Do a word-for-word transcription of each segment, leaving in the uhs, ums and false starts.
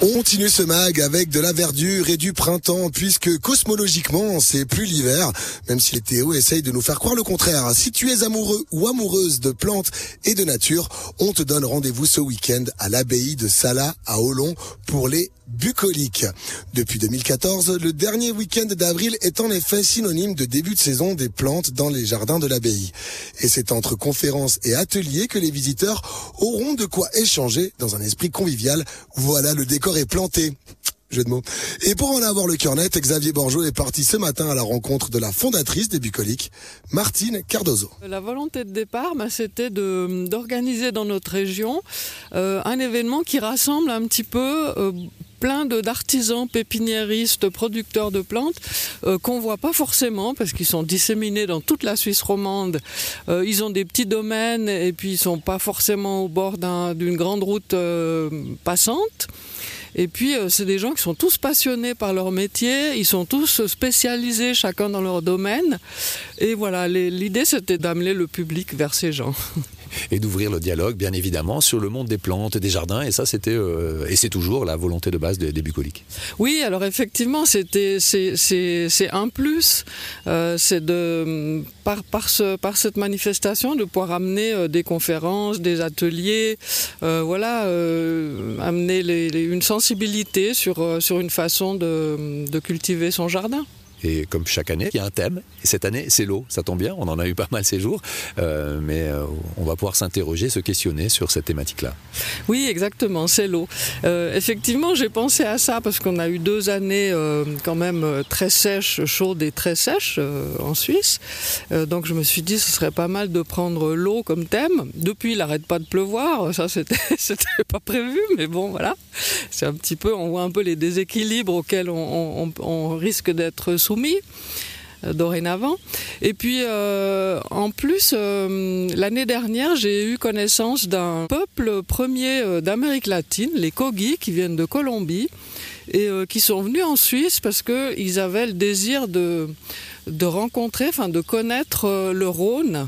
On continue ce mag avec de la verdure et du printemps, puisque cosmologiquement, c'est plus l'hiver, même si les Théo essayent de nous faire croire le contraire. Si tu es amoureux ou amoureuse de plantes et de nature, on te donne rendez-vous ce week-end à l'abbaye de Salat à Olon pour les bucoliques. Depuis deux mille quatorze, le dernier week-end d'avril est en effet synonyme de début de saison des plantes dans les jardins de l'abbaye. Et c'est entre conférences et ateliers que les visiteurs auront de quoi échanger dans un esprit convivial. Voilà, le décor est planté. Jeu de mots. Et pour en avoir le cœur net, Xavier Borgeot est parti ce matin à la rencontre de la fondatrice des bucoliques, Martine Cardozo. La volonté de départ, bah, c'était de, d'organiser dans notre région euh, un événement qui rassemble un petit peu euh, plein de, d'artisans, pépiniéristes, producteurs de plantes euh, qu'on ne voit pas forcément parce qu'ils sont disséminés dans toute la Suisse romande. Euh, ils ont des petits domaines et puis ils ne sont pas forcément au bord d'un, d'une grande route euh, passante. Et puis, euh, c'est des gens qui sont tous passionnés par leur métier, ils sont tous spécialisés, chacun dans leur domaine. Et voilà, les, l'idée, c'était d'amener le public vers ces gens. Et d'ouvrir le dialogue, bien évidemment, sur le monde des plantes et des jardins. Et ça, c'était, euh, et c'est toujours la volonté de base des, des bucoliques. Oui, alors effectivement, c'était, c'est, c'est, c'est un plus. Euh, c'est de, par, par, ce, par cette manifestation, de pouvoir amener euh, des conférences, des ateliers, euh, voilà, euh, amener les, les, une sensibilité sur, euh, sur une façon de, de cultiver son jardin. Et comme chaque année, il y a un thème. Et cette année, c'est l'eau. Ça tombe bien, on en a eu pas mal ces jours. Euh, mais euh, on va pouvoir s'interroger, se questionner sur cette thématique-là. Oui, exactement, c'est l'eau. Euh, effectivement, j'ai pensé à ça parce qu'on a eu deux années euh, quand même très sèches, chaudes et très sèches euh, en Suisse. Euh, donc je me suis dit, ce serait pas mal de prendre l'eau comme thème. Depuis, il n'arrête pas de pleuvoir. Ça, c'était, c'était pas prévu, mais bon, voilà. C'est un petit peu, on voit un peu les déséquilibres auxquels on, on, on risque d'être soumis. soumis euh, dorénavant. Et puis euh, en plus, euh, l'année dernière, j'ai eu connaissance d'un peuple premier euh, d'Amérique latine, les Kogi, qui viennent de Colombie et euh, qui sont venus en Suisse parce qu'ils avaient le désir de, de rencontrer, enfin de connaître euh, le Rhône.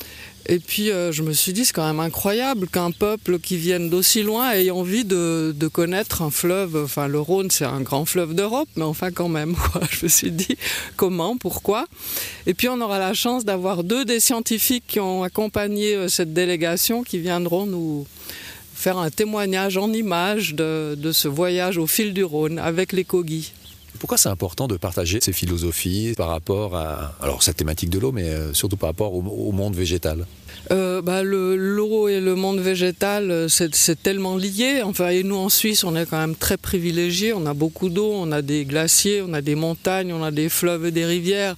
Et puis euh, je me suis dit, c'est quand même incroyable qu'un peuple qui vienne d'aussi loin ait envie de, de connaître un fleuve. Enfin, le Rhône, c'est un grand fleuve d'Europe, mais enfin quand même, quoi. Je me suis dit, comment, pourquoi ? Et puis on aura la chance d'avoir deux des scientifiques qui ont accompagné euh, cette délégation qui viendront nous faire un témoignage en images de, de ce voyage au fil du Rhône avec les Kogi. Pourquoi c'est important de partager ces philosophies par rapport à alors cette thématique de l'eau, mais surtout par rapport au, au monde végétal ? Euh, bah, le, l'eau et le monde végétal, c'est, c'est tellement lié. Enfin, et nous en Suisse, on est quand même très privilégiés. On a beaucoup d'eau, on a des glaciers, on a des montagnes, on a des fleuves et des rivières.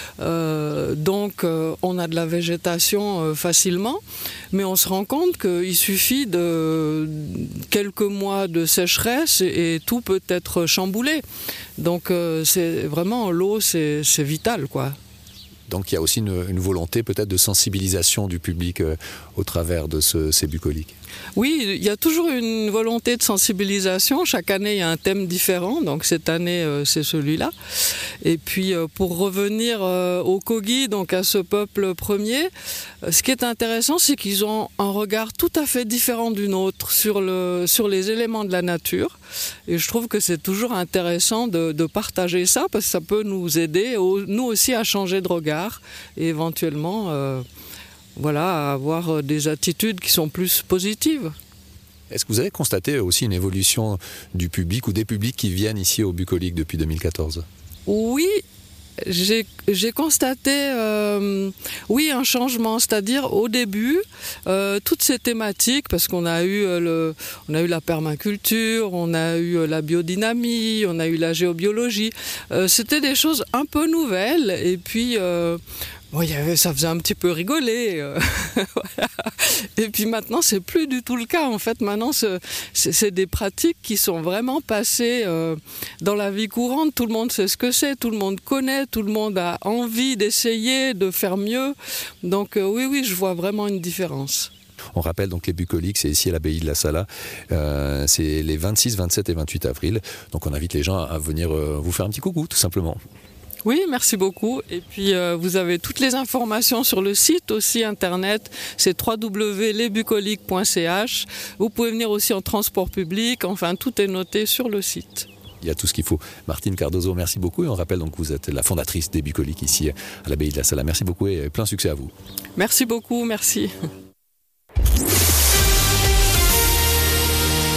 Euh, donc, euh, on a de la végétation euh, facilement. Mais on se rend compte qu'il suffit de quelques mois de sécheresse et, et tout peut être chamboulé. Donc, euh, c'est vraiment l'eau, c'est, c'est vital, quoi. Donc il y a aussi une, une volonté peut-être de sensibilisation du public euh, au travers de ce, ces bucoliques. Oui, il y a toujours une volonté de sensibilisation. Chaque année, il y a un thème différent. Donc cette année, euh, c'est celui-là. Et puis euh, pour revenir euh, aux Kogi, donc à ce peuple premier, euh, ce qui est intéressant, c'est qu'ils ont un regard tout à fait différent du nôtre sur, le, sur les éléments de la nature. Et je trouve que c'est toujours intéressant de, de partager ça parce que ça peut nous aider, au, nous aussi, à changer de regard et éventuellement... Euh, Voilà, à avoir des attitudes qui sont plus positives. Est-ce que vous avez constaté aussi une évolution du public ou des publics qui viennent ici au Bucolique depuis deux mille quatorze ? Oui, j'ai, j'ai constaté euh, oui, un changement, c'est-à-dire au début, euh, toutes ces thématiques, parce qu'on a eu, le, on a eu la permaculture, on a eu la biodynamie, on a eu la géobiologie, euh, c'était des choses un peu nouvelles et puis... Euh, Bon, il y avait, ça faisait un petit peu rigoler. Euh, voilà. Et puis maintenant, c'est plus du tout le cas. En fait, maintenant, c'est, c'est, c'est des pratiques qui sont vraiment passées euh, dans la vie courante. Tout le monde sait ce que c'est, tout le monde connaît, tout le monde a envie d'essayer, de faire mieux. Donc euh, oui, oui, je vois vraiment une différence. On rappelle donc les bucoliques, c'est ici à l'abbaye de la Salat. Euh, c'est les vingt-six, vingt-sept et vingt-huit avril. Donc on invite les gens à venir euh, vous faire un petit coucou, tout simplement. Oui, merci beaucoup. Et puis euh, vous avez toutes les informations sur le site aussi internet, c'est w w w point les bucoliques point c h. Vous pouvez venir aussi en transport public, enfin tout est noté sur le site. Il y a tout ce qu'il faut. Martine Cardozo, merci beaucoup. Et on rappelle donc que vous êtes la fondatrice des Bucoliques ici à l'abbaye de la Salle. Merci beaucoup et plein succès à vous. Merci beaucoup, merci.